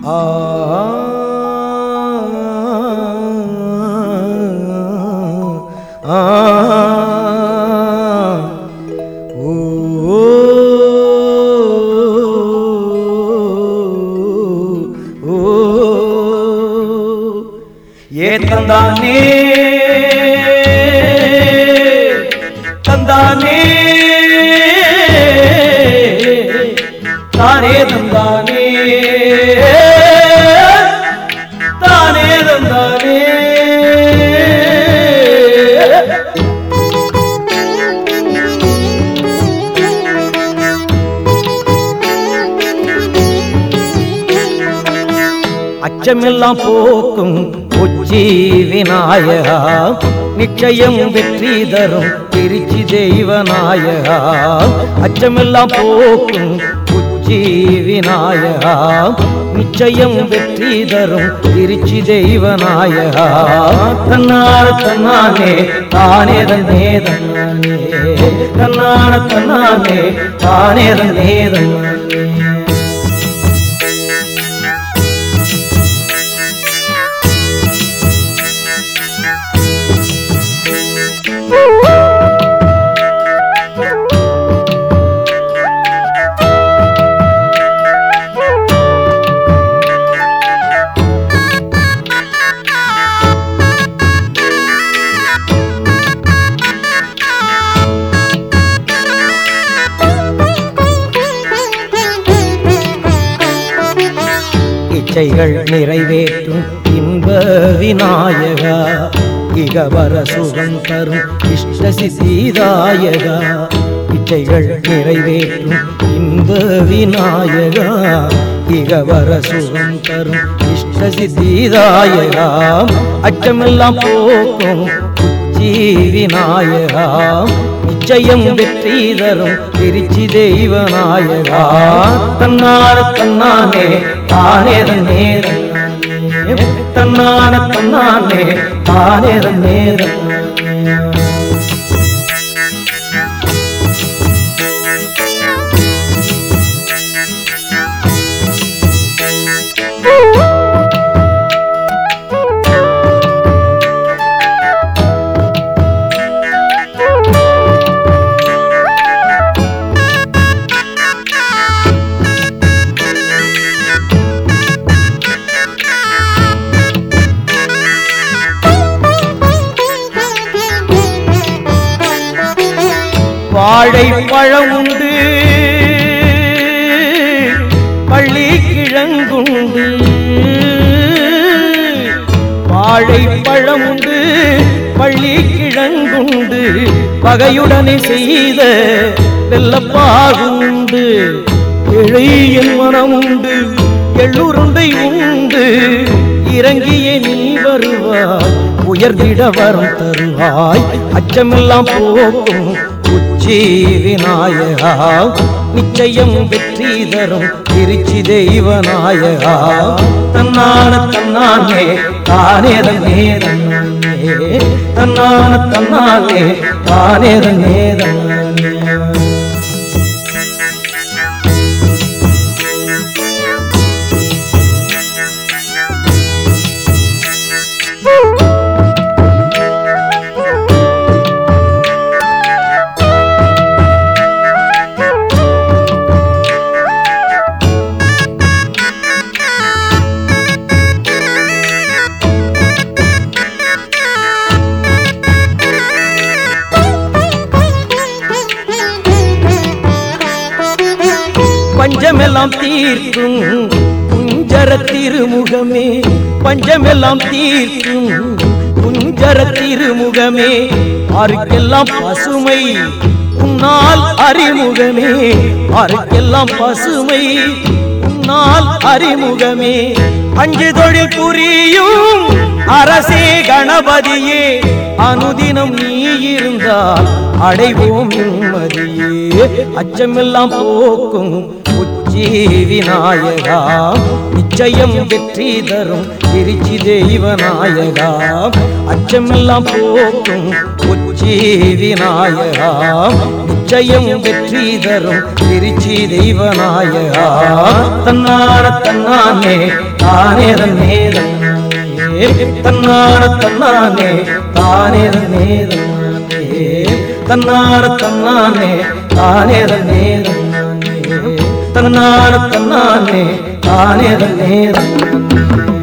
தந்தானே தந்தானே தானே தந்தானே தானே தந்தானே அச்சமெல்லாம் போக்கும் உச்சி விநாயகா நிச்சயம் வெற்றி தரும் திருச்சி தெய்வநாயகா அச்சமெல்லாம் போக்கும் உச்சி விநாயகா நிச்சயம் வெற்றி தரும் திருச்சி தெய்வநாயகா தன்னார தன்னானே தானே தன்னே தன்னானே தன்னார தன்னானே தானே தன்னே தன்னானே இச்சைகள் நிறைவேற்றும் இன்ப விநாயகா இகவர சுகம் தரும் இஷ்ட சித்திதாயகா இச்சைகள் நிறைவேற்றும் இன்ப விநாயகா இகவர சுகம் தரும் இஷ்ட சித்திதாயகா அச்சமெல்லாம் போக்கும் உச்சி விநாயகா நிச்சயம் வெற்றி தரும் திருச்சி தெய்வநாயகா தன்னார தன்னானே தானே தன்னே தன்னான தன்னானே தானே தன்னே வாழை பழம் உண்டு பள்ளி கிழங்குண்டு வாழை பழம் உண்டு பள்ளி கிழங்குண்டு பகையுடனே செய்த வெள்ளப்பாகுண்டு இழையின் மனம் உண்டு எள்ளுருண்டை உண்டு இறங்கிய நீ வருவாய் உயர்ந்திட வரம் தருவாய் அச்சமெல்லாம் போக்கும் உச்சி விநாயகா நிச்சயம் வெற்றி தரும் திருச்சி தெய்வநாயகா தன்னான தன்னானே தானே தன்னே தன்னானே தன்னான தன்னானே தானே தன்னே தன்னானே பஞ்சமெல்லாம் தீர்க்கும் குஞ்சர திருமுகமே பஞ்சமெல்லாம் தீர்க்கும் குஞ்சர திருமுகமே ஆருக்கெல்லாம் பசுமை உன்னால் அறிமுகமே ஆருக்கெல்லாம் பசுமை உன்னால் அறிமுகமே அஞ்சு தொழில் புரியும் அரசே கணபதியே அனுதினம் நீ இருந்தால் அடைவோம் நிம்மதியே அச்சமெல்லாம் போக்கும் உச்சி விநாயகா நிச்சயம் வெற்றி தரும் திருச்சி தெய்வநாயகா அச்சமெல்லாம் போக்கும் உச்சி விநாயகா நிச்சயம் வெற்றி தரும் திருச்சி தெய்வநாயகா தன்னான தன்னானே தானே தன்னே தன்னான தன்னானே தானே தன்னே தன்னான தன்னானே தானே தன்னே தன்னான தன்னானே தானே தன்னே